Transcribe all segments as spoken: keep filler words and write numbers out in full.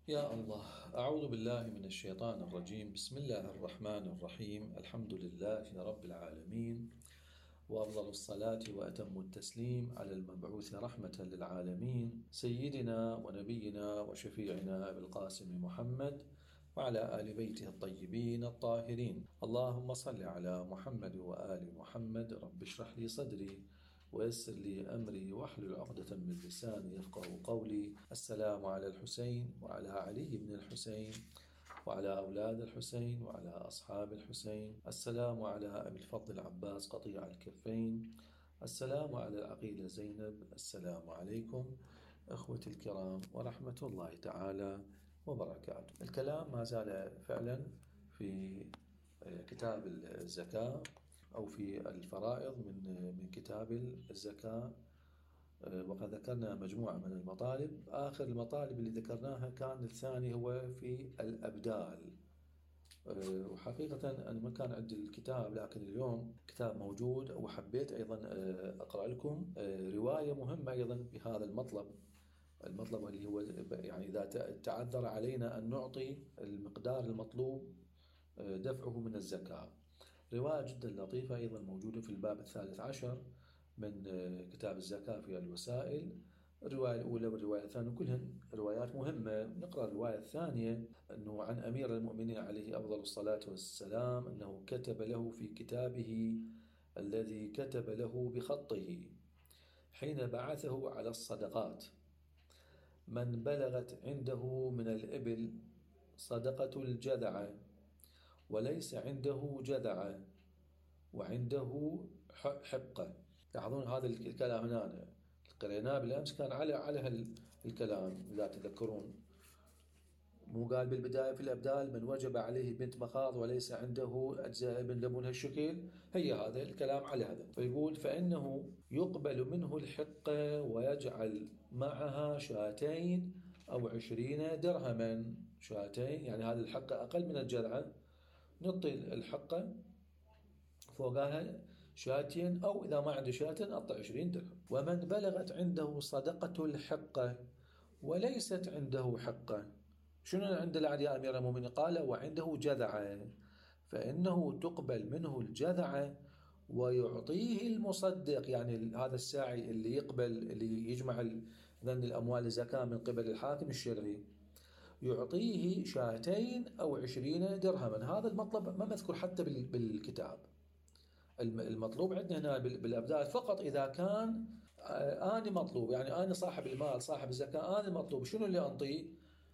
يا الله، أعوذ بالله من الشيطان الرجيم. بسم الله الرحمن الرحيم. الحمد لله رب العالمين، وأفضل الصلاة وأتم التسليم على المبعوث رحمة للعالمين سيدنا ونبينا وشفيعنا أبي القاسم محمد وعلى آل بيته الطيبين الطاهرين. اللهم صل على محمد وآل محمد. رب اشرح لي صدري ويسر لي أمري واحلل عقدة من لساني يفقه قولي. السلام على الحسين وعلى علي بن الحسين وعلى أولاد الحسين وعلى أصحاب الحسين. السلام على أبي الفضل العباس قطيع الكفين. السلام على العقيلة زينب. السلام عليكم أخوتي الكرام ورحمة الله تعالى وبركاته. الكلام ما زال فعلا في كتاب الزكاة أو في الفرائض من من كتاب الزكاة، وقد ذكرنا مجموعة من المطالب. آخر المطالب اللي ذكرناها كان الثاني هو في الأبدال. وحقيقة أنا ما كان عندي الكتاب، لكن اليوم كتاب موجود، وحبيت أيضا أقرأ لكم رواية مهمة أيضا بهذا المطلب. المطلب اللي هو يعني إذا تعذر علينا أن نعطي المقدار المطلوب دفعه من الزكاة. رواية جدا لطيفة أيضا موجودة في الباب الثالث عشر من كتاب الزكاة في الوسائل. الرواية الأولى والرواية الثانية كلهن روايات مهمة. نقرأ الرواية الثانية أنه عن أمير المؤمنين عليه أفضل الصلاة والسلام أنه كتب له في كتابه الذي كتب له بخطه حين بعثه على الصدقات: من بلغت عنده من الإبل صدقة الجذعة وليس عنده جذعة وعنده حقة. لاحظون هذا الكلام هنا قريناه بالأمس كان على على الكلام إذا تذكرون. مو قال بالبداية في الأبدال: من وجب عليه بنت مخاض وليس عنده أجزاء ابن لبون هالشكل. هي هذا الكلام على هذا. فيقول: فإنه يقبل منه الحقة ويجعل معها شاتين أو عشرين درهما. شاتين يعني هذه الحقة أقل من الجذعة، نعطي الحقة فوقها شاتين، أو إذا ما عنده شاتين أعطي عشرين درهم. ومن بلغت عنده صدقة الحقة وليست عنده حقة. شنو عند العدي يا أمير المؤمنين؟ قال: وعنده جذعة، فإنه تقبل منه الجذعة ويعطيه المصدق، يعني هذا الساعي اللي يقبل اللي يجمع ذن الأموال الزكاة من قبل الحاكم الشرعي، يعطيه شاتين أو عشرين درهما. هذا المطلب ما مذكور حتى بالكتاب. المطلوب عندنا هنا بالأبدال فقط إذا كان أنا مطلوب، يعني أنا صاحب المال صاحب الزكاة، أنا المطلوب شنو اللي أنطيه؟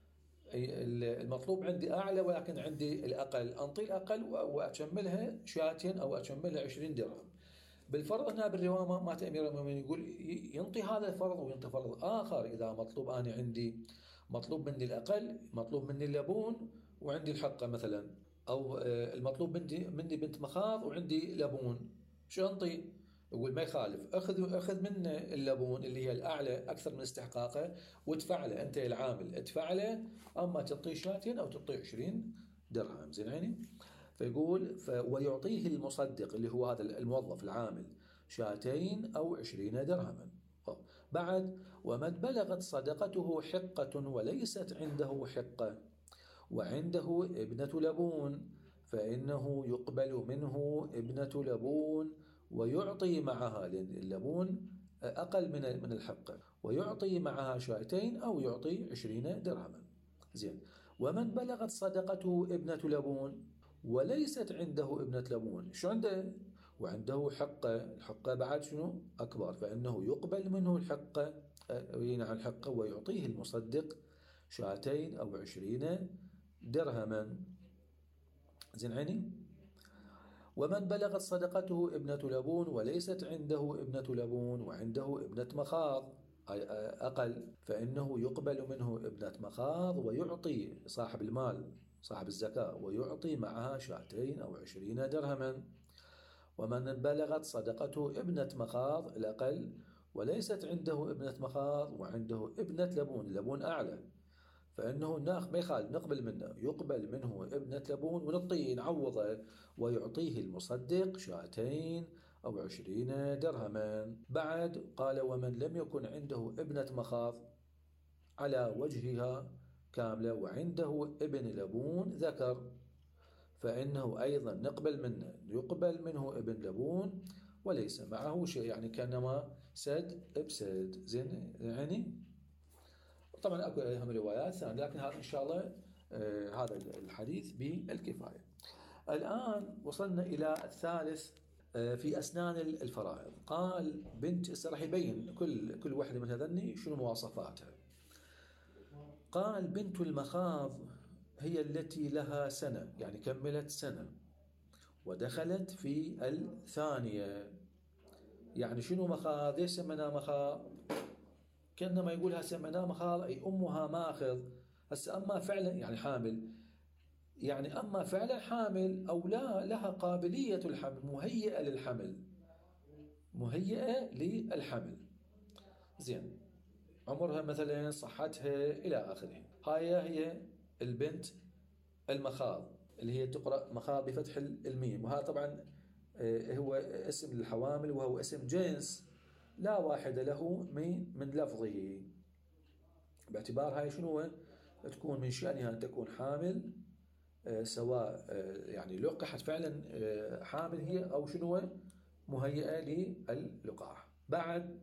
المطلوب عندي أعلى ولكن عندي الأقل، أنطي الأقل وأكملها شاتين أو أكملها عشرين درهم. بالفرض هنا بالرواية ما أمير المؤمنين يقول ينطي هذا الفرض وينطي فرض آخر. إذا مطلوب أنا عندي مطلوب مني الأقل، مطلوب مني اللبون وعندي الحقة مثلا، أو المطلوب مني مني بنت مخاض وعندي لبون، شو أنطي؟ يقول ما يخالف، أخذ أخذ منه اللبون اللي هي الأعلى أكثر من استحقاقه وادفع له أنت العامل، ادفع له، أما تعطيه شاتين أو تعطيه عشرين درهم. زين عيني. فيقول ف ويعطيه المصدق اللي هو هذا الموظف العامل شاتين أو عشرين درهما. بعد: ومن بلغت صدقته حقة وليست عنده حقة وعنده ابنة لبون، فإنه يقبل منه ابنة لبون ويعطي معها، لأن اللبون أقل من من الحقة، ويعطي معها شاتين أو يعطي عشرين درهما. زين. ومن بلغت صدقته ابنة لبون وليست عنده ابنة لبون، شو عنده؟ وعنده حقة، الحقة بعد شنو؟ أكبر، فإنه يقبل منه الحقة عن الحقة ويعطيه المصدق شاتين أو عشرين درهما. زين عيني. ومن بلغت صدقته ابنة لبون وليست عنده ابنة لبون وعنده ابنة مخاض أي أقل، فإنه يقبل منه ابنة مخاض ويعطي صاحب المال صاحب الزكاة ويعطي معها شاتين أو عشرين درهما. ومن بلغت صدقته ابنة مخاض الأقل وليست عنده ابنة مخاض وعنده ابنة لبون، لبون أعلى، فإنه ناخ ما يخالف نقبل منه، يقبل منه ابنة لبون ونعطيه نعوضه ويعطيه المصدق شاتين أو عشرين درهما. بعد قال: ومن لم يكن عنده ابنة مخاض على وجهها كاملة وعنده ابن لبون ذكر، فإنه أيضا نقبل منه يقبل منه ابن لبون وليس معه شيء، يعني كأنما سد بسد. زين يعني طبعا أكو أهم روايات ثانية، لكن هذا إن شاء الله آه هذا الحديث بالكفاية. الآن وصلنا إلى الثالث آه في أسنان الفرائض. قال بنت، راح يبين كل كل واحدة من هذني شنو مواصفاتها. قال بنت المخاض هي التي لها سنة، يعني كملت سنة ودخلت في الثانية. يعني شنو مخاض؟ ليش سميناها مخاض؟ كأنما يقولها سميناها مخاض أي أمها ماخذ. هسه أما فعلا يعني حامل، يعني أما فعلا حامل أو لا، لها قابلية الحمل، مهيئة للحمل، مهيئة للحمل. زين، عمرها مثلا، صحتها إلى آخره. هاي هي البنت المخاض اللي هي تقرأ مخاض بفتح الميم. وهذا طبعا هو اسم للحوامل، وهو اسم جنس لا واحد له من من لفظه، باعتبار هاي شنو تكون من شأنها أن تكون حامل، سواء يعني لقحت فعلا حامل هي أو شنو مهيئة للقاح. بعد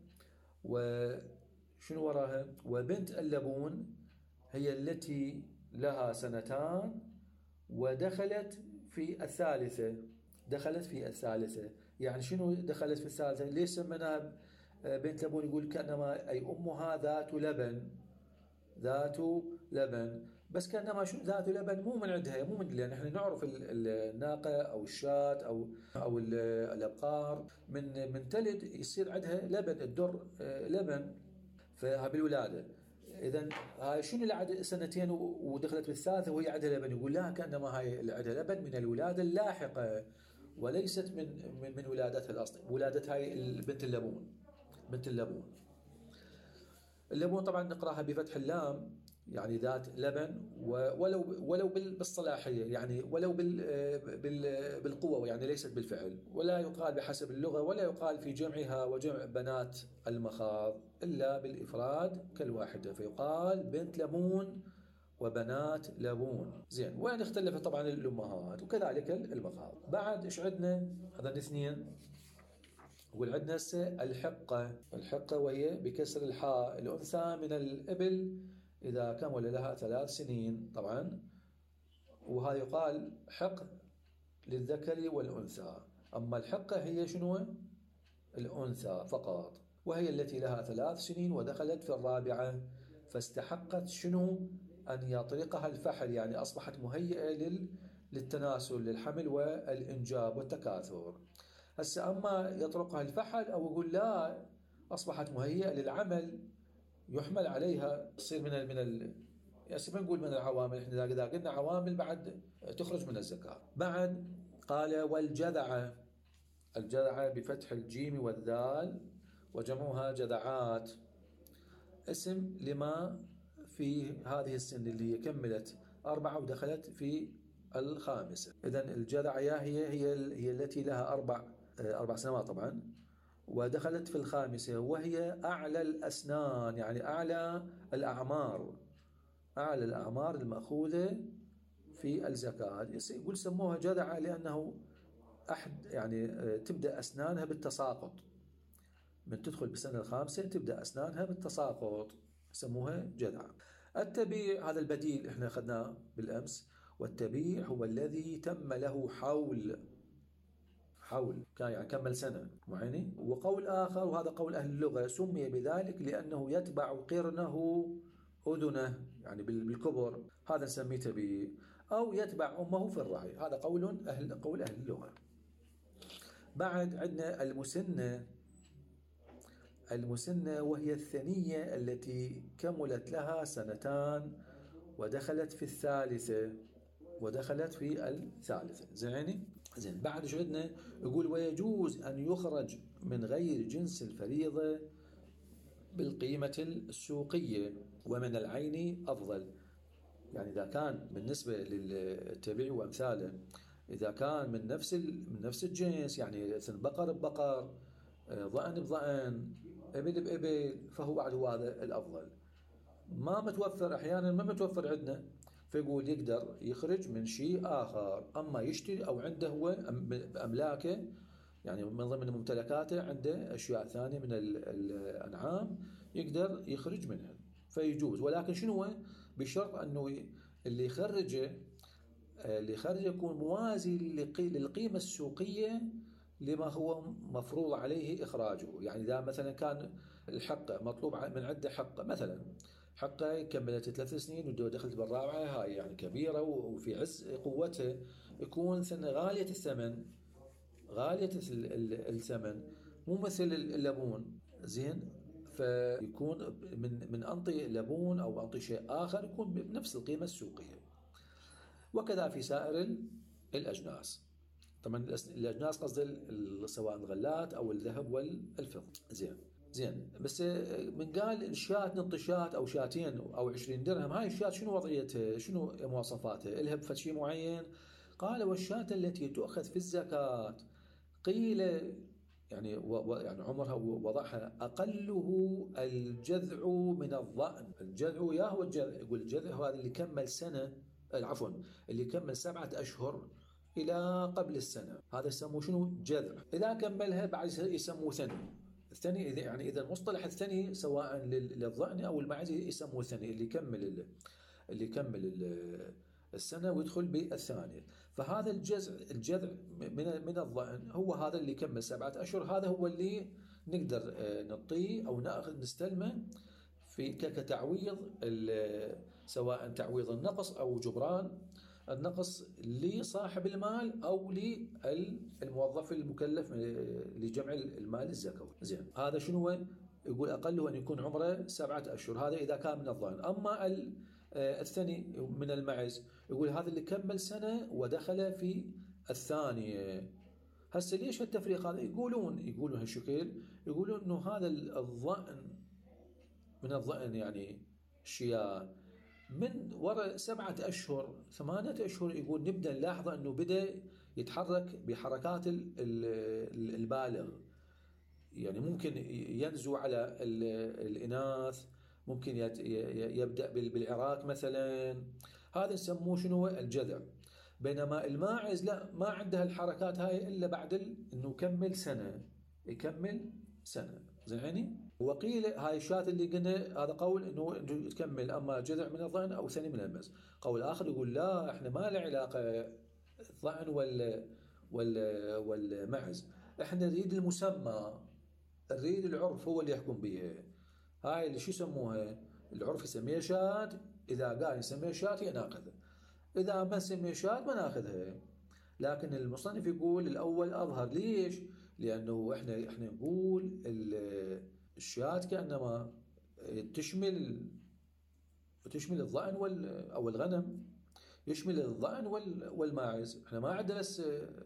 وشنو وراها؟ وبنت اللبون هي التي لها سنتان ودخلت في الثالثة. دخلت في الثالثة يعني شنو دخلت في الثالثة؟ ليش سميناها بنت لبون؟ يقول كأنما أي أمها ذات لبن، ذات لبن. بس كأنما شو ذات لبن؟ مو من عندها، مو من، لأن احنا نعرف الناقة أو الشاة أو أو الأبقار من من تلد يصير عندها لبن، الدر لبن فها بالولادة. إذا هاي شنو اللي عاد سنتين ودخلت بالثالثة وهي عندها لبن؟ يقول لا، كأنما هاي اللي عندها لبن من الولادة اللاحقة وليست من من, من ولادتها الأصل، ولادة هاي البنت اللبون، بنت اللبون. اللبون طبعا نقراها بفتح اللام، يعني ذات لبن، ولو ولو بالصلاحية، يعني ولو بالقوة، يعني ليست بالفعل. ولا يقال بحسب اللغة، ولا يقال في جمعها وجمع بنات المخاض إلا بالإفراد كالواحدة، فيقال بنت لبون وبنات لبون. زين، وين اختلفت طبعا الأمهات وكذلك المخاض. بعد ايش عندنا؟ هذا الاثنين. وعندنا الحقة. الحقة وهي بكسر الحاء، الأنثى من الإبل إذا كمل لها ثلاث سنين طبعا، وهذا يقال حق للذكر والأنثى. أما الحقة هي شنو؟ الأنثى فقط، وهي التي لها ثلاث سنين ودخلت في الرابعة، فاستحقت شنو؟ أن يطرقها الفحل، يعني أصبحت مهيئة للتناسل، للحمل والإنجاب والتكاثر. هسه أما يطرقها الفحل أو يقول لا، أصبحت مهيئة للعمل، يحمل عليها، تصير من ال من ال يعني نقول من العوامل. احنا إذا قلنا عوامل بعد تخرج من الزكاة. بعد قال والجذعة. الجذعة بفتح الجيم والذال وجمعها جذعات، اسم لما في هذه السن اللي هي كملت أربعة ودخلت في الخامسة. إذن الجذعة هي هي هي التي لها أربع أربع سنوات طبعا ودخلت في الخامسة، وهي أعلى الأسنان، يعني أعلى الأعمار، أعلى الأعمار المأخوذة في الزكاة. يقول سموها جذعة لأنه أحد يعني تبدأ أسنانها بالتساقط، من تدخل بالسنة الخامسة تبدأ أسنانها بالتساقط، سموها جذعة. التبيع هذا البديل احنا أخذناه بالأمس. والتبيع هو الذي تم له حول، حول كان يعني كمل سنة معينة. وقول آخر، وهذا قول أهل اللغة، سمي بذلك لأنه يتبع قرنه أذنه، يعني بالكبر، هذا نسميه تبيع. أو يتبع أمه في الرعي، هذا قول أهل قول أهل اللغة. بعد عندنا المسنة. المسنة وهي الثنية التي كملت لها سنتان ودخلت في الثالثة، ودخلت في الثالثة. زين زين بعد شو عندنا؟ يقول ويجوز أن يخرج من غير جنس الفريضة بالقيمة السوقية ومن العين أفضل. يعني إذا كان بالنسبة للتبيع وأمثاله، إذا كان من نفس من نفس الجنس، يعني بقر ببقر، ضأن بضأن، إبل بإبل، فهو بعد هذا الأفضل. ما متوفر أحيانا، ما متوفر عندنا، فيقول يقدر يخرج من شيء آخر. أما يشتري أو عنده هو أملاكه، يعني من ضمن ممتلكاته عنده أشياء ثانية من الأنعام يقدر يخرج منها فيجوز. ولكن شنو هو؟ بشرط أنه اللي يخرجه اللي يخرجه يكون موازي للقيمة السوقية لما هو مفروض عليه إخراجه. يعني إذا مثلا كان الحقة مطلوب من عنده حقة، مثلا حقة كملت ثلاث سنين ودخلت بالرابعة، هاي يعني كبيرة وفي عز قوتها، يكون غالية الثمن، غالية الثمن، مو مثل اللبون، زين، فيكون من من أنطي لبون أو أنطي شيء آخر يكون بنفس القيمة السوقية. وكذا في سائر الأجناس. طبعا الأجناس قصد سواء الغلات أو الذهب والفضة. زين زين بس من قال الشاة ننطي شاة أو شاتين أو عشرين درهم، هاي الشاة شنو وضعيتها؟ شنو مواصفاتها؟ إلها بفد شيء معين؟ قال والشاة التي تؤخذ في الزكاة قيل يعني و يعني عمرها وضعها أقله الجذع من الضأن. الجذع يا هو الجذع، يقول الجذع هو هذا اللي كمل سنة، عفوا اللي كمل سبعة أشهر إلى قبل السنة، هذا يسموه شنو؟ جذع. إذا كملها بعد يسموه ثني. الثني إذا يعني إذا المصطلح الثني سواء للضأن أو المعز يسموه ثني، اللي يكمل اللي يكمل السنة ويدخل بالثانية. فهذا الجذع الجذع من من الضأن هو هذا اللي يكمل سبعة أشهر، هذا هو اللي نقدر نعطيه أو نأخذ نستلمه في كتعويض، سواء تعويض النقص أو جبران النقص لصاحب المال أو للموظف المكلف لجمع المال الزكوي. زين هذا شنو هو؟ يقول أقله أن يكون عمره سبعة أشهر، هذا إذا كان من الضأن. أما الثاني من المعز يقول هذا اللي كمل سنة ودخل في الثانية. هسه ليش هالتفريق هذا؟ يقولون يقولون هالشكل، يقولون إنه هذا الضأن من الضأن يعني الشياه من وراء سبعة أشهر ثمانية أشهر، يقول نبدأ نلاحظ أنه بدأ يتحرك بحركات البالغ، يعني ممكن ينزو على الإناث، ممكن يبدأ بالعراك مثلا، هذا يسموه شنو؟ الجذع. بينما الماعز لا، ما عنده الحركات هاي إلا بعد أنه يكمل سنة، يكمل سنة. زين. وقيل هاي الشاة اللي قلنا هذا قول انه انه تكمل اما جذع من الضأن او ثني من المعز. قول اخر يقول لا، احنا ما له علاقه الضأن وال وال والمعز، احنا نريد المسمى، نريد العرف هو اللي يحكم بها. هاي اللي شو يسموها؟ العرف يسميها شاة، اذا قال يسميها شاة ناخذها، اذا ما سمي شاة ما ناخذها. لكن المصنف يقول الاول اظهر. ليش؟ لانه احنا احنا نقول الشاة كأنما تشمل تشمل الضأن وال أو الغنم، يشمل الضأن والماعز. احنا ما عندنا بس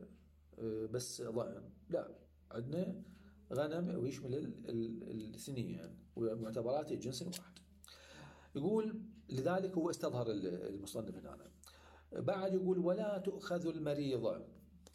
بس ضأن، لا، عندنا غنم ويشمل الاثنين ومعتبرات جنس واحد. يقول لذلك هو استظهر المصنف هنا. بعد يقول ولا تؤخذ المريضة،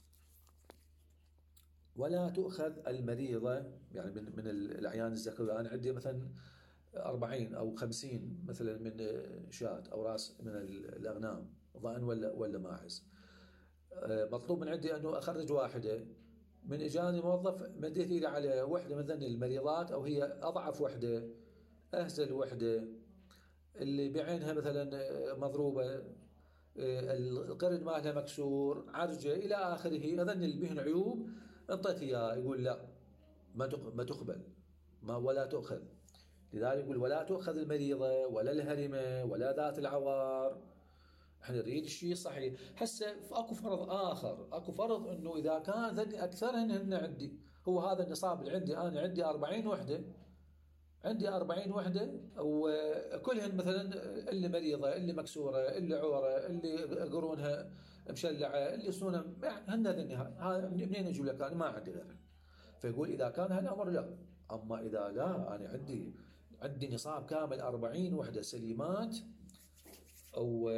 ولا تؤخذ المريضة يعني من من الأعيان الزكوية. أنا عندي مثلا أربعين أو خمسين مثلا من شاة أو راس من الأغنام، ضأن ولا ولا ماعز، مطلوب من عندي أنه أخرج واحدة. من إجاني موظف مديت إيدي على وحدة من ذن المريضات أو هي أضعف وحدة، أهزل وحدة، اللي بعينها مثلا مضروبة، القرن مالها مكسور، عرجة إلى آخره، هذن اللي بهن عيوب انطيت اياه. يقول لا، ما ما تقبل، ما ولا تؤخذ. لذلك يقول ولا تؤخذ المريضة ولا الهرمة ولا ذات العوار. احنا نريد الشيء صحيح. هسه اكو فرض اخر، اكو فرض انه اذا كان ذني اكثرهن هن عندي، هو هذا النصاب اللي عندي، انا عندي أربعين وحدة، عندي أربعين وحدة وكلهن مثلا اللي مريضة، اللي مكسورة، اللي عورة، اللي قرونها مشلعة، اللي صونة، هن ذني، هذا منين اجيب لك؟ انا ما عندي غيرها. فيقول اذا كان هالامر لا. اما اذا لا، انا عندي عندي نصاب كامل أربعين وحدة سليمات أو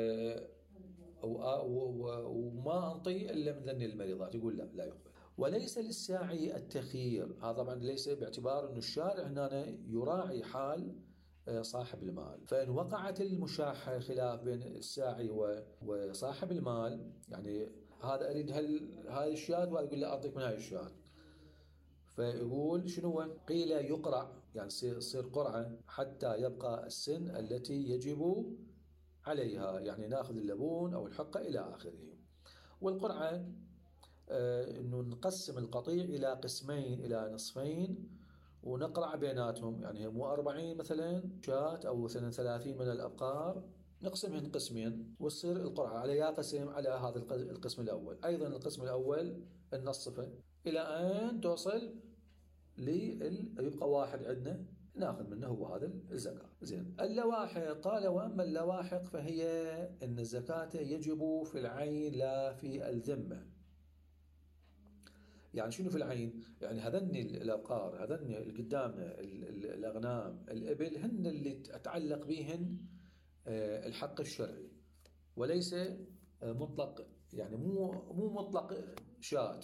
أو وما أنطي إلا من ذني المريضات، يقول لا، لا يقبل. وليس للساعي التخيير، هذا طبعا ليس باعتبار أن الشارع هنا يراعي حال صاحب المال. فإن وقعت المشاحة خلاف بين الساعي وصاحب المال، يعني هذا أريد هذه الشاة وهذا يقول له أعطيك من هذه الشاة، فيقول شنو؟ قيل يقرع، يعني تصير قرعة حتى يبقى السن التي يجب عليها، يعني ناخذ اللبون أو الحقة إلى آخره. والقرعة آه إنه نقسم القطيع إلى قسمين، إلى نصفين، ونقرع بيناتهم، يعني مو أربعين مثلا شاة أو ثلاثين من الأبقار، نقسمهن قسمين وتصير القرعة على يا قسم على هذا القسم الأول. أيضا القسم الأول ننصفه إلى أن توصل لي يبقى واحد عندنا ناخذ منه هو هذا الزكاة. زين. اللواحق، قال وأما اللواحق فهي أن الزكاة يجب في العين لا في الذمة. يعني شنو في العين؟ يعني هذن الأبقار، هذن اللي قدامنا، الأغنام، الإبل، هن اللي أتعلق بهن الحق الشرعي، وليس مطلق، يعني مو مو مطلق شاة،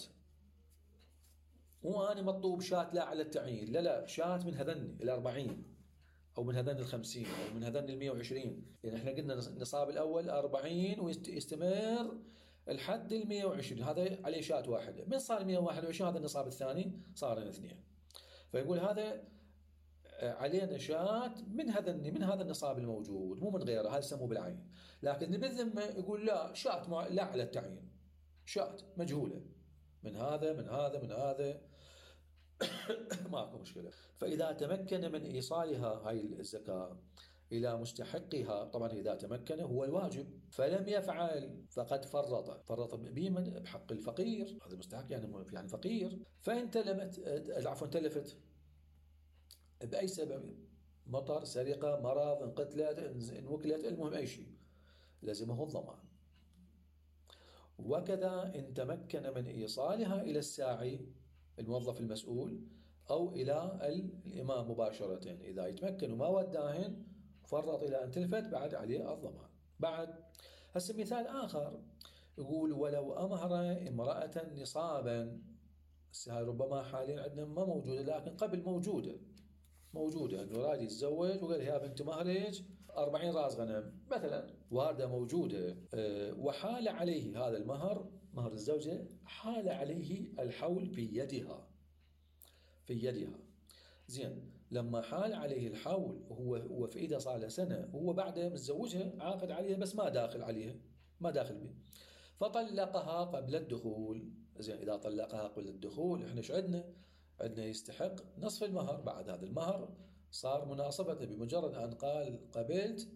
مو أنا مطلوب شاة لا على التعيين، لا لا، شاة من هذن الأربعين أو من هذن الخمسين أو من هذن المية وعشرين. يعني إحنا قلنا النصاب الأول أربعين ويستمر الحد المية وعشرين، هذا عليه شاة واحدة. من صار المية وواحد وعشرين هذا النصاب الثاني صار اثنين، فيقول هذا علينا شاة من هذا من هذا النصاب الموجود، مو من غيره، هذا يسموه بالعين. لكن بالذمة يقول لا، شاة لا على التعيين، شاة مجهولة من هذا من هذا من هذا ماكو مشكلة. فإذا تمكن من إيصالها هاي الزكاة إلى مستحقها، طبعا إذا تمكن هو الواجب، فلم يفعل فقد فرط فرط بمن؟ بحق الفقير، هذا مستحق يعني يعني فقير. فإن تلفت، عفوا تلفت بأي سبب، مطر، سرقة، مرض، انقتلت، انوكلت، المهم أي شيء، لازمه الضمان. وكذا إن تمكن من إيصالها إلى الساعي الموظف المسؤول أو إلى الإمام مباشرة، إذا يتمكن وما وداهن فرط إلى أن تلفت، بعد عليه الضمان. بعد هسه مثال آخر يقول ولو أمهر امرأة نصابا، هاي ربما حاليا عندنا ما موجودة، لكن قبل موجودة موجودة أنه راجل يتزوج وقال يا بنت مهرج أربعين راس غنم مثلا، واردة موجودة، أه وحال عليه هذا المهر، مهر الزوجة، حال عليه الحول في يدها في يدها زين. لما حال عليه الحول هو هو في إيده صار له سنة، هو بعده متزوجها عاقد عليها بس ما داخل عليها، ما داخل به، فطلقها قبل الدخول. زين. إذا طلقها قبل الدخول إحنا شو عندنا؟ عندنا يستحق نصف المهر. بعد هذا المهر صار مناصبته، بمجرد أن قال قبلت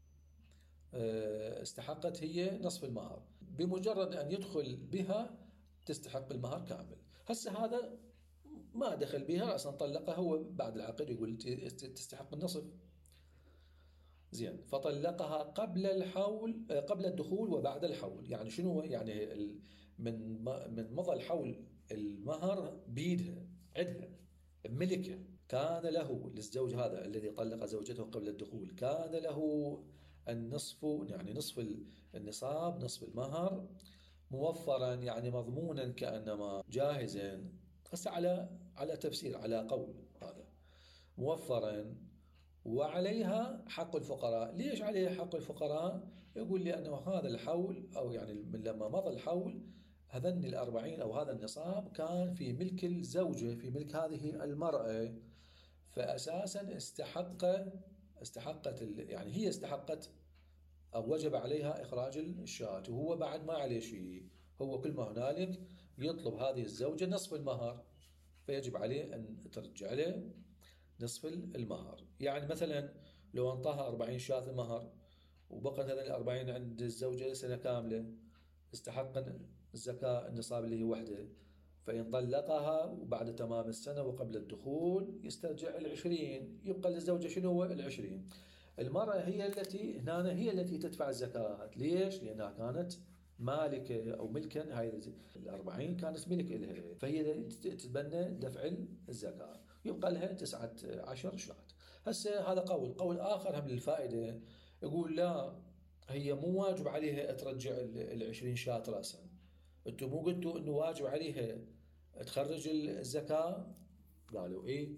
استحقت هي نصف المهر، بمجرد أن يدخل بها تستحق المهر كامل. هسه هذا ما دخل بها أصلا، طلقها هو بعد العقد يقول تستحق النصف. زين. فطلقها قبل الحول، قبل الدخول وبعد الحول. يعني شنو؟ يعني من من مضى الحول المهر بيدها، عندها ملكه، كان له للزوج هذا الذي طلق زوجته قبل الدخول، كان له النصف، يعني نصف النصاب، نصف المهر، موفرا يعني مضمونا كأنما جاهزا. هسه على على تفسير، على قول هذا موفرا، وعليها حق الفقراء. ليش عليها حق الفقراء؟ يقول لأنه هذا الحول، أو يعني من لما مضى الحول هذن الأربعين أو هذا النصاب كان في ملك الزوجة، في ملك هذه المرأة، فأساسا استحق استحقت يعني هي استحقت أو وجب عليها إخراج الشاة، وهو بعد ما عليه شيء، هو كل ما هنالك يطلب هذه الزوجة نصف المهر، فيجب عليه أن ترجع له نصف المهر. يعني مثلا لو انطاها أربعين شاة مهر وبقت هذه الأربعين عند الزوجة سنة كاملة، استحق الزكاة النصاب اللي هي وحده، فإن طلقها وبعد تمام السنة وقبل الدخول يسترجع العشرين، يبقى للزوجة شنو هو العشرين. المرأة هي التي هنا هي التي تدفع الزكاة. ليش؟ لأنها كانت مالكة أو ملكا، هاي الأربعين كانت ملك إلها، فهي تتبنى دفع الزكاة، يبقى لها تسعة عشر شاة. هسه هذا قول. قول آخر هم للفائدة يقول لا، هي مو واجب عليها ترجع العشرين شاة رأسا. انتم مو قلتوا انه واجب عليها تخرج الزكاة؟ قالوا ايه.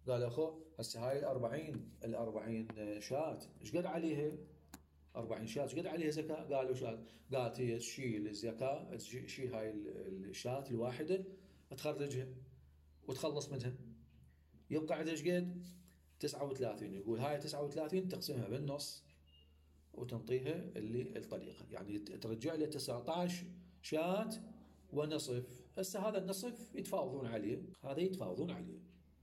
قال اخو هسه هاي الأربعين الأربعين شاة ايش قد عليها؟ أربعين شاة ايش قد عليها زكاة؟ قالوا شاة. قالت هي تشيل الزكاة، تشيل هاي الشاة الواحدة تخرجها وتخلص منها، يبقى عندها ايش قد؟ تسعة وثلاثين. يقول هاي تسعة وثلاثين تقسمها بالنص وتنطيها اللي الطريقة، يعني ترجع له تسعة عشر شاة ونصف. هسه هذا النصف يتفاوضون عليه، هذا يتفاوضون عليه.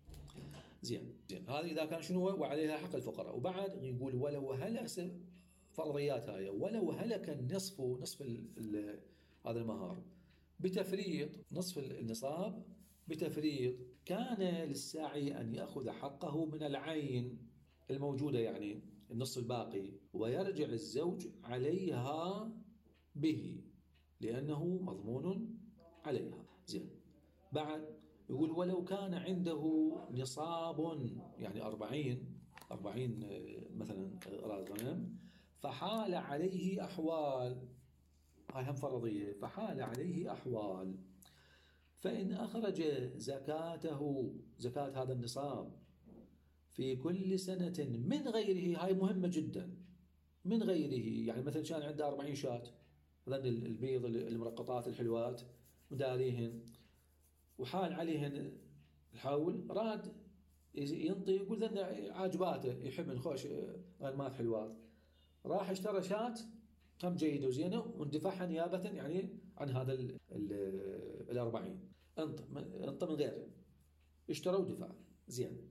زين زين هذا اذا كان شنو وعليها حق الفقراء. وبعد يقول ولو هلك فرضيات هاي، ولو هلك النصف نصف ال ال هذا المهار بتفريط، نصف النصاب بتفريط، كان للساعي أن يأخذ حقه من العين الموجودة، يعني النصف الباقي، ويرجع الزوج عليها به لأنه مضمون عليها. زين بعد يقول ولو كان عنده نصاب، يعني أربعين أربعين مثلا راس غنم، فحال عليه أحوال، هاي هم فرضية، فحال عليه أحوال، فإن أخرج زكاته، زكاة هذا النصاب، في كل سنة من غيره، هاي مهمة جدا، من غيره، يعني مثلا كان عنده أربعين شاة، هذن البيض المرقطات الحلوات وداريهن وحال عليهن الحول، راد ينطي، يقول ذن عاجباته، يحب خوش غنمات حلوات، راح اشترى شاة كم جيدة وزينة واندفعها نيابة يعني عن هذا ال ال الأربعين، انط انط من غير، اشترى ودفع زين،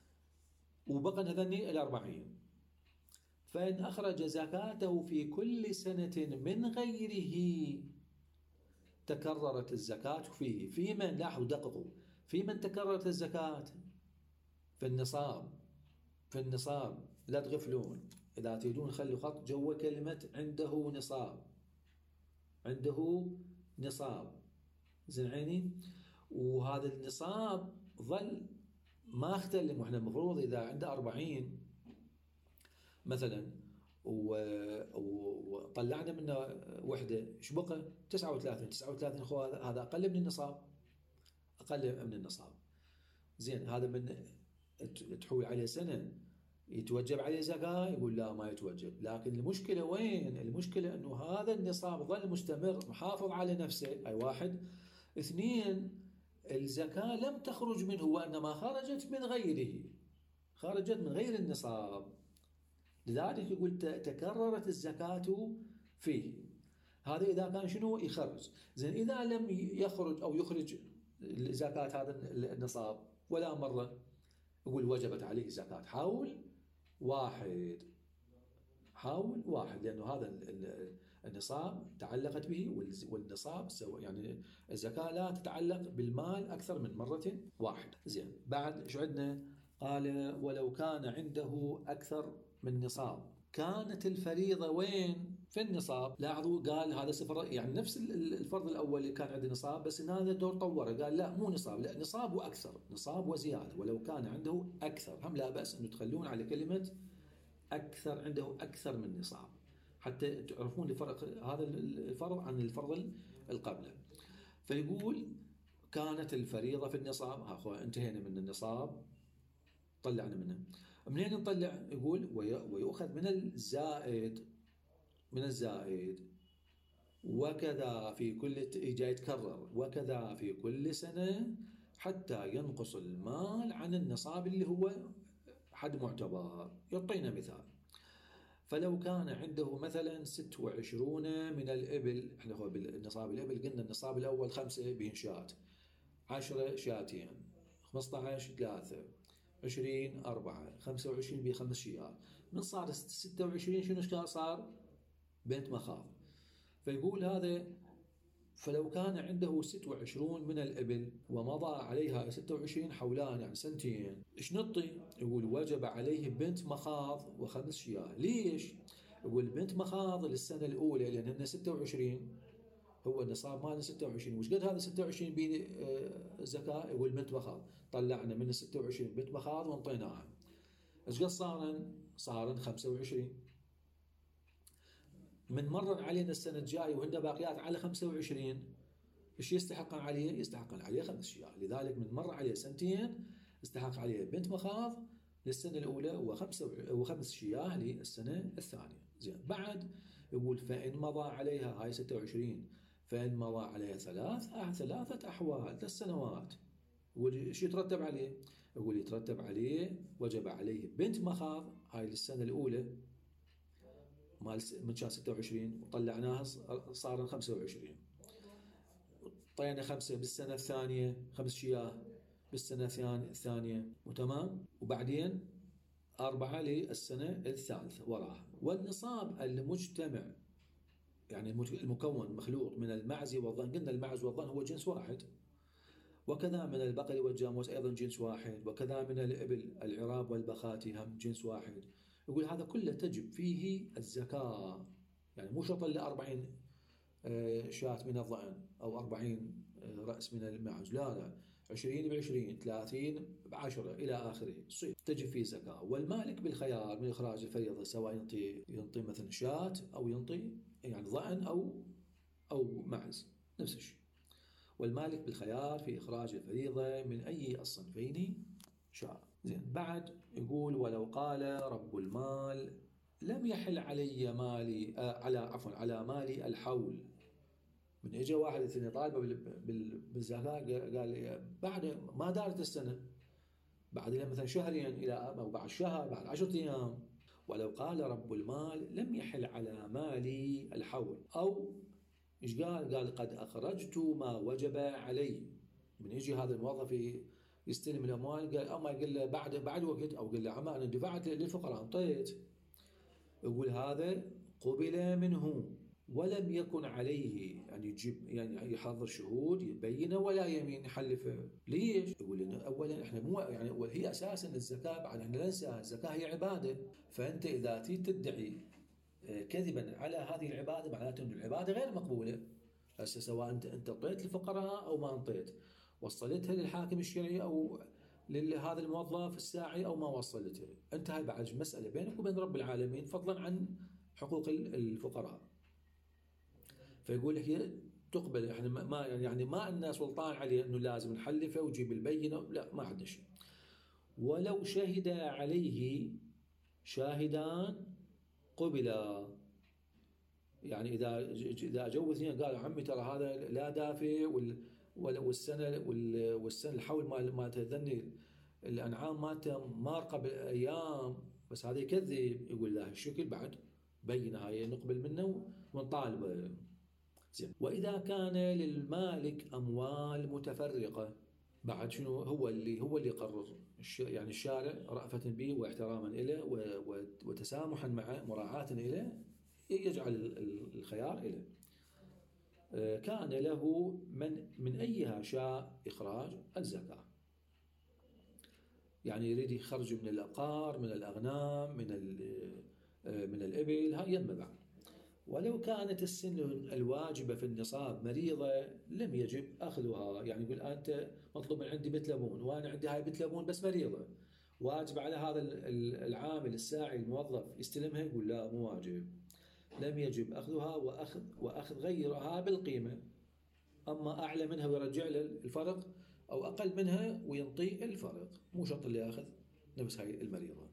وبقى هذني الأربعين. فإن أخرج زكاته في كل سنة من غيره تكررت الزكاة فيه. في من، لاحظوا دققوا، في من تكررت الزكاة؟ في النصاب، في النصاب، لا تغفلون، إذا تريدون خلوا خط جوا كلمة عنده نصاب، عنده نصاب، زين عيني. وهذا النصاب ظل ما اختلف، واحنا المفروض إذا عنده أربعين مثلا وطلعنا منه وحدة ايش بقى؟ تسعة وثلاثين. تسعة وثلاثين اخو هذا أقل من النصاب، أقل من النصاب. زين هذا من تحول عليه سنة يتوجب عليه زكاة؟ يقول لا ما يتوجب. لكن المشكلة وين؟ المشكلة أنه هذا النصاب ظل مستمر محافظ على نفسه، أي واحد. اثنين، الزكاة لم تخرج منه وإنما خرجت من غيره، خرجت من غير النصاب، لذلك يقول تكررت الزكاة فيه. هذا إذا كان شنو يخرج. زين إذا لم يخرج أو يخرج زكاة هذا النصاب ولا مرة، يقول وجبت عليه زكاة حول واحد، حول واحد، لأنه هذا النصاب تعلقت به، والنصاب يعني الزكاة لا تتعلق بالمال أكثر من مرة واحدة. زين بعد شو عندنا؟ قال ولو كان عنده أكثر من نصاب كانت الفريضة وين؟ في النصاب. لاحظوا قال هذا صفر، يعني نفس الفرض الأول اللي كان عنده نصاب، بس إن هذا دور طوره، قال لا مو نصاب، لا نصاب وأكثر، نصاب وزيادة. ولو كان عنده أكثر، هم لا بأس أنه تخلون على كلمة أكثر، عنده أكثر من نصاب حتى تعرفون الفرق، هذا الفرض عن الفرض القبله. فيقول كانت الفريضة في النصاب، ها أخوة انتهينا من النصاب، طلعنا منه. منين نطلع؟ يقول ويؤخذ من الزائد، من الزائد، وكذا في كل، جاي يتكرر، وكذا في كل سنة حتى ينقص المال عن النصاب اللي هو حد معتبر. يعطينا مثال، فلو كان عنده مثلا ستة وعشرون من الإبل، احنا هو بالنصاب الإبل قلنا النصاب الأول خمسة بين شاة، عشرة شاتين، خمسة عشر ثلاثة، عشرين أربعة، خمسة وعشرين بخمس شيات، من صار ستة وعشرين شنو صار؟ بنت مخاض. فيقول هذا فلو كان عنده ستة وعشرين من الإبل ومضى عليها ستة وعشرين حولان يعني سنتين، إيش نطي؟ يقول وجب عليه بنت مخاض وخمس شياه. ليش؟ يقول بنت مخاض للسنة الأولى لأنهن ستة وعشرين، هو النصاب ماله ستة وعشرين، وش قد هذا ستة وعشرين بين زكاة؟ يقول بنت مخاض، طلعنا من ستة وعشرين بنت مخاض وانطيناها، ايش قد صارن؟ صارن خمسة وعشرين. من مر علينا السنة الجاية وهن باقيات على خمسة وعشرين، ايش يستحقن عليه؟ يستحقن عليه خمس شياه. لذلك من مر عليه سنتين استحق عليها بنت مخاض للسنة الأولى وخمس وخمس شياه للسنة الثانية. زين. بعد يقول فإن مضى عليها، هاي ستة وعشرين، فإن مضى عليها ثلاث ثلاثة أحوال، ثلاث سنوات، يقول شو يترتب عليه؟ يقول يترتب عليه وجب عليه بنت مخاض، هاي للسنة الأولى مال من كان ستة وعشرين وطلعناها صار خمسة وعشرين، طينا خمسة بالسنة الثانية، خمس شياه بالسنة الثانية وتمام، وبعدين أربعة للسنة الثالثة وراها. والنصاب المجتمع يعني المكون مخلوط من المعز والظن، قلنا المعز والظن هو جنس واحد، وكذا من البقر والجاموس أيضا جنس واحد، وكذا من الإبل العراب والبخاتي هم جنس واحد. يقول هذا كله تجب فيه الزكاة، يعني مو شرط إلا أربعين شاة من الضأن أو أربعين رأس من المعز، لا لا، عشرين بعشرين، ثلاثين بعشرة إلى آخره، صير تجب فيه زكاة. والمالك بالخيار من إخراج الفريضة، سواء ينطي ينطي مثلا شاة أو ينطي يعني ضأن أو أو معز، نفس الشيء. والمالك بالخيار في إخراج الفريضة من أي الصنفين شاء. زين. بعد يقول ولو قال رب المال لم يحل علي مالي آه على عفوا على مالي الحول، من اجى واحد اثنين طالبه بالزكاه قال بعد ما دارت السنه، بعد مثلا شهرين الى او بعد شهر، بعد عشرة ايام. ولو قال رب المال لم يحل على مالي الحول، او ايش قال؟ قال قد اخرجت ما وجب علي. من يجي هذا الموظف يستلم الاموال، قال اما يقول له بعد بعد وقت، او يقول له عما انا دفعت للفقراء انطيت، يقول هذا قبل منه ولم يكن عليه يعني يجيب يعني يحضر شهود يبين ولا يمين يحلفه. ليش؟ يقول لنا اولا احنا مو يعني اول هي اساسا الزكاه، بعد احنا ننسى الزكاه هي عباده، فانت اذا تدعي كذبا على هذه العباده معناته ان العباده غير مقبوله. هسه سواء انت انت اعطيت الفقراء او ما اعطيت، وصلتها للحاكم الشرعي او لهذا الموظف الساعي او ما وصلتها، انتهى بعد مساله بينك وبين رب العالمين، فضلا عن حقوق الفقراء. فيقول هي تقبل، احنا ما يعني ما عندنا سلطان عليه انه لازم نحلفه ويجيب البينه، لا ما عندنا شيء. ولو شهد عليه شاهدان قبلا، يعني اذا اذا جو اثنين قالوا عمي ترى هذا لا دافع والسنه والسنه الحول مال ما تذني الانعام مالته مارقه بالايام، بس هذا يكذب، يقول له الشكل بعد بين هاي نقبل منه ونطالبه. زين. واذا كان للمالك اموال متفرقه، بعد شنو هو اللي هو اللي يقرر يعني الشارع رأفة به واحتراما له وتسامحا معه مراعاة له يجعل الخيار له. كان له من من أيها شاء إخراج الزكاة، يعني يريد يخرج من الأبقار، من الأغنام، من من الإبل، هاي ينبع بعد. ولو كانت السن الواجبة في النصاب مريضة لم يجب أخذها، يعني يقول أنت مطلوب من عندي بيت لبون وأنا عندي هاي بيت لبون بس مريضة، واجب على هذا العامل الساعي الموظف يستلمها؟ يقول لا مو واجب، لم يجب أخذها وأخذ وأخذ غيرها بالقيمة، أما أعلى منها ويرجع له الفرق أو أقل منها وينطي الفرق، مو شرط اللي يأخذ نفس هاي المريضة.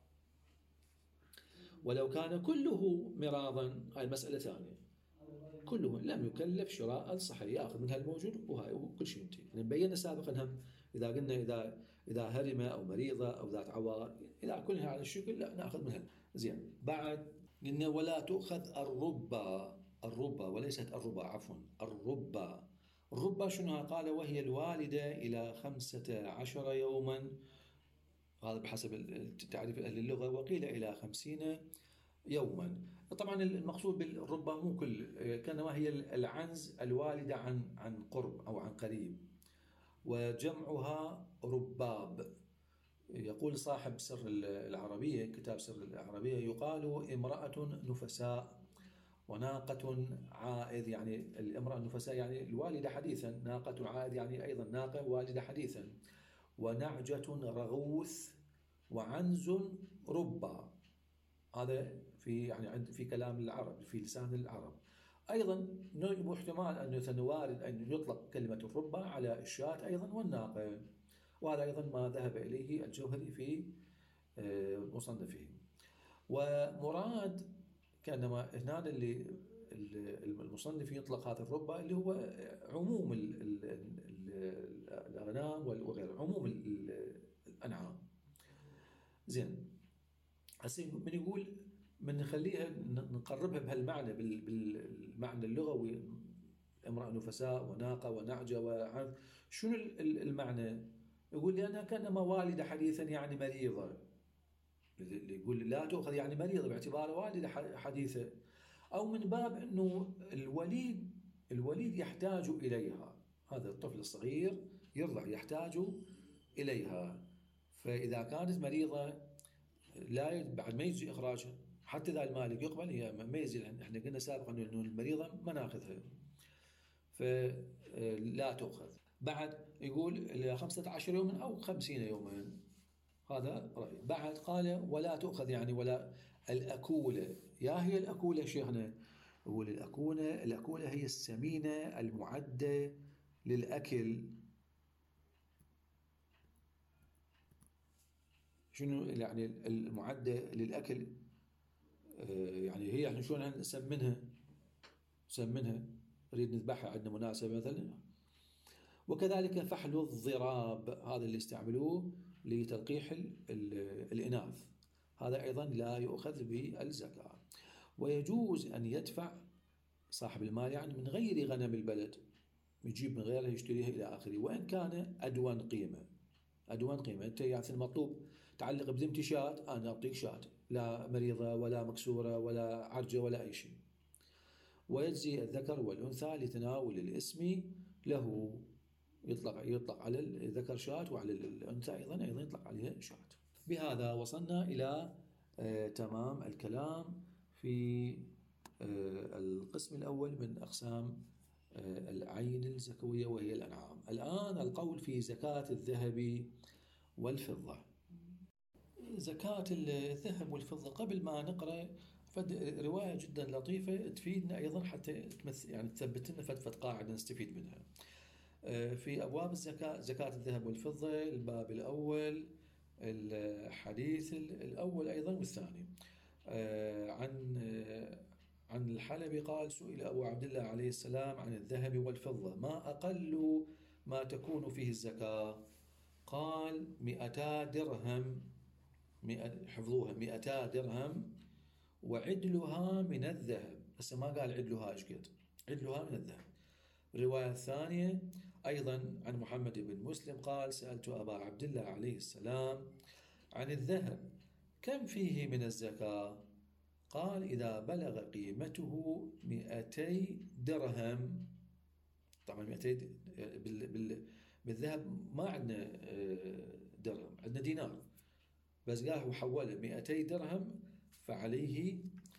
ولو كان كله مراضا، هاي مسألة ثانية، كله لم يكلف شراء الصحيح، يأخذ منها الموجود وهاي وكل شيء ينتهي. يعني بينا سابقا هم إذا قلنا إذا إذا هرمة أو مريضة أو ذات عوار إذا كلها على الشكل لا نأخذ منها. زين. بعد قلنا ولا تؤخذ الربا، الربا وليست الربا، عفوا الربا. الربا شنو؟ قال وهي الوالدة إلى خمسة عشر يوما، هذا بحسب تعريف أهل اللغة، وقيل إلى خمسين يوما. طبعا المقصود بالربا مو كل، كانما هي العنز الوالدة عن عن قرب أو عن قريب، وجمعها رباب. يقول صاحب سر العربية، كتاب سر العربية، يقال امرأة نفساء وناقة عائذ، يعني الامرأة النفساء يعني الوالدة حديثا، ناقة عائذ يعني أيضا ناقة والدة حديثا، ونعجة رغوث، وعنز ربا. هذا في يعني عند في كلام العرب في لسان العرب. أيضا محتمل أن يتوارد أن يطلق كلمة الربا على الشاة أيضا والناقة. وهذا أيضا ما ذهب إليه الجوهري في مصنفه. ومراد كانما هنا اللي المصنف يطلق هذا الربا اللي هو عموم الأغنام وغير عموم الأنعام. زين، هسه من يقول من نخليها نقربها بهالمعنى بالمعنى اللغوي، امرأة نفساء وناقة ونعجة وعنف، شنو المعنى؟ يقول لأنها كانما والدة حديثا يعني مريضة، اللي يقول لا تؤخذ يعني مريضة باعتبار والدة حديثة، أو من باب أنه الوليد الوليد يحتاج إليها، هذا الطفل الصغير يرضع يحتاج إليها، فإذا كانت مريضة لا بعد ما يجزي إخراجها حتى إذا المالك يقبل، هي ما يجزي. احنا قلنا سابقا أنه المريضة ما ناخذها فلا تؤخذ. بعد يقول إلى خمسة عشر يوما أو خمسين يوما، هذا رأي. بعد قال ولا تؤخذ يعني ولا الأكولة. يا هي الأكولة شيخنا؟ يقول الأكولة الأكولة هي السمينة المعدة للأكل. شنو يعني المعدة للأكل؟ يعني هي احنا شلون نسمنها نسمنها نريد نذبحها عندنا مناسبة مثلا. وكذلك فحل الضراب، هذا اللي استعملوه لتلقيح الإناث، هذا أيضا لا يؤخذ بالزكاة. ويجوز أن يدفع صاحب المال يعني من غير غنم البلد، يجيب من غيرها يشتريها إلى آخره، وإن كان أدون قيمة. أدون قيمة أنت يعني المطلوب تعلق بذمتي شاة، أنا أعطيك شاة لا مريضة ولا مكسورة ولا عرجة ولا أي شيء. ويجزي الذكر والأنثى لتناول الاسم له، يطلق يطلق على الذكر شاة وعلى الأنثى أيضا أيضا يطلق عليها شاة. بهذا وصلنا إلى آه تمام الكلام في آه القسم الأول من أقسام آه العين الزكوية وهي الأنعام. الآن القول في زكاة الذهب والفضة. زكاة الذهب والفضة، قبل ما نقرأ فد رواية جدا لطيفة تفيدنا أيضا حتى تمثل يعني تثبت لنا فد فد قاعدة نستفيد منها. في أبواب الزكاة، زكاة الذهب والفضة، الباب الأول الحديث الأول أيضا والثاني، عن عن الحلبي قال سئل أبو عبد الله عليه السلام عن الذهب والفضة ما أقل ما تكون فيه الزكاة؟ قال مئتا درهم، حفظوها مئتا درهم وعدلها من الذهب. بس ما قال عدلها ايش قد، عدلها من الذهب. الرواية الثانية أيضا عن محمد بن مسلم قال سألت أبا عبد الله عليه السلام عن الذهب كم فيه من الزكاة؟ قال إذا بلغ قيمته مئتي درهم. طبعا مئتي بال بال بالذهب ما عندنا درهم، عندنا دينار، بس قال هو حوله مئتي درهم فعليه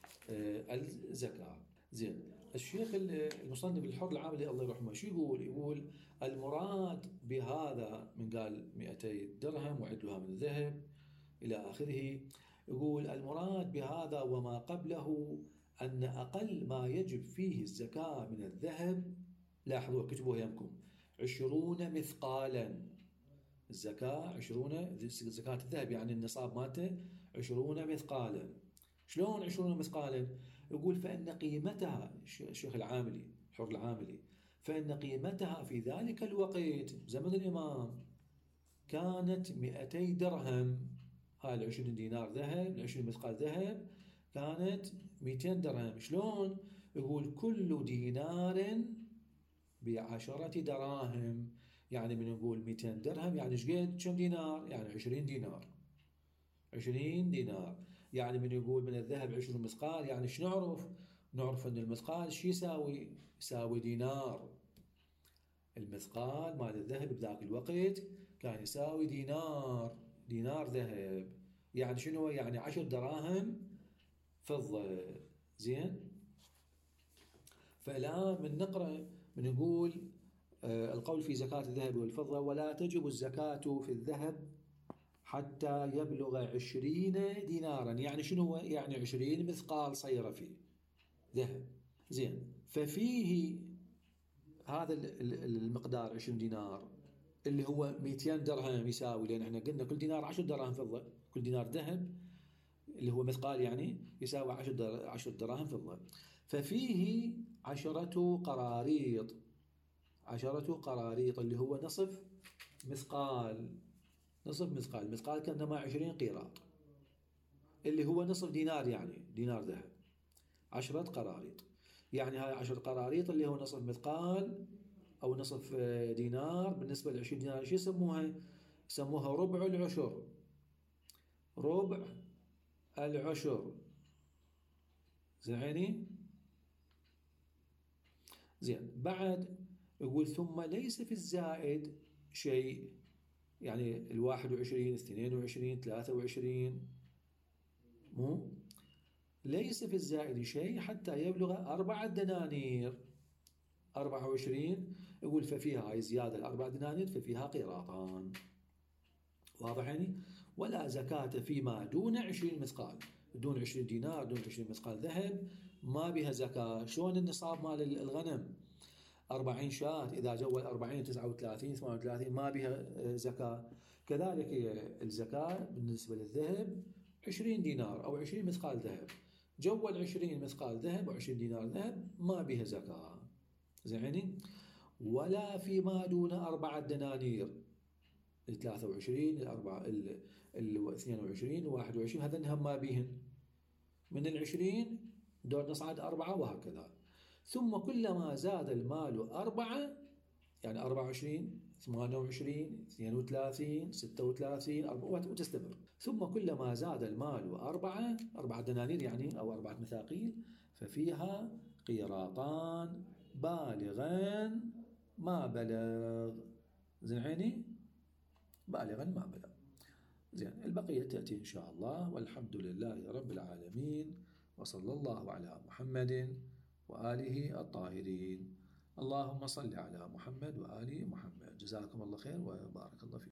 الزكاة. زين، الشيخ المصنف الحر العاملي الله يرحمه شو يقول؟ يقول المراد بهذا من قال مئتي درهم وعدلها من الذهب إلى آخره، يقول المراد بهذا وما قبله أن أقل ما يجب فيه الزكاة من الذهب، لاحظوا كتبوا يمكم، عشرون مثقالا. الزكاة عشرون، زكاة الذهب يعني النصاب مالته عشرون مثقالا. شلون عشرون مثقالا؟ يقول فإن قيمتها، الشيخ العاملي الحر العاملي، فإن قيمتها في ذلك الوقت زمن الإمام كانت مئتي درهم. هاي العشرين دينار ذهب، العشرين مثقال ذهب كانت مئتين درهم. شلون؟ يقول كل دينار بعشرة دراهم، يعني من نقول مئتين درهم يعني ايش قد كم دينار؟ يعني عشرين دينار. عشرين دينار يعني من يقول من الذهب عشرين مثقال، يعني ايش نعرف؟ نعرف ان المثقال شو يساوي؟ يساوي دينار. المثقال مال الذهب بذاك الوقت كان يساوي دينار، دينار ذهب، يعني شنو؟ يعني عشر دراهم فضة. زين، فالآن من نقرأ من نقول آه القول في زكاة الذهب والفضة ولا تجب الزكاة في الذهب حتى يبلغ عشرين دينارا. يعني شنو؟ يعني عشرين مثقال صير فيه ذهب. زين، ففيه هذا المقدار عشرين دينار اللي هو مئتين درهم يساوي، لأن احنا قلنا كل دينار عشر دراهم فضة، كل دينار ذهب اللي هو مثقال يعني يساوي عشر عشر دراهم فضة. ففيه عشرة قراريط، عشرة قراريط اللي هو نصف مثقال، نصف مثقال، مثقال كان مع عشرين قيراط اللي هو نصف دينار، يعني دينار ذهب. عشرة قراريط يعني هاي عشر قراريط اللي هو نصف مثقال أو نصف دينار. بالنسبة لعشرين دينار شو يسموها؟ يسموها ربع العشر، ربع العشر. زين زين بعد يقول ثم ليس في الزائد شيء، يعني الواحد وعشرين، اثنين وعشرين، ثلاثة وعشرين، مو ليس في الزائد شيء حتى يبلغ أربعة دنانير. أربعة وعشرين يقول ففيها هاي زيادة الأربع دنانير ففيها قيراطان. واضح يعني؟ ولا زكاة فيما دون عشرين مثقال، دون عشرين دينار، دون عشرين مثقال ذهب ما بها زكاة. شلون النصاب مال الغنم؟ أربعين شاة، إذا جو الأربعين تسعة وثلاثين ثمانية وثلاثين ما بها زكاة. كذلك الزكاة بالنسبة للذهب عشرين دينار أو عشرين مثقال ذهب، جو العشرين مثقال ذهب وعشرين دينار ذهب ما بها زكاة. زين؟ ولا فيما دون أربعة دنانير، ال ثلاثة وعشرين، الأربعة، ال اثنين وعشرين، واحد وعشرين، هذا هم ما بيهن. من العشرين دور نصعد أربعة وهكذا. ثم كلما زاد المال أربعة، يعني أربعة وعشرين، ثمانية وعشرين، اثنين وثلاثين، ستة وثلاثين، وتستمر. ثم كلما زاد المال أربعة، أربعة دنانير يعني أو أربعة مثاقيل، ففيها قيراطان بالغان ما بلغ. زين عيني؟ بالغا ما بلغ. زين البقية تأتي إن شاء الله، والحمد لله رب العالمين، وصلى الله على محمد وآله الطاهرين. اللهم صل على محمد وآل محمد. جزاكم الله خير وبارك الله فيكم.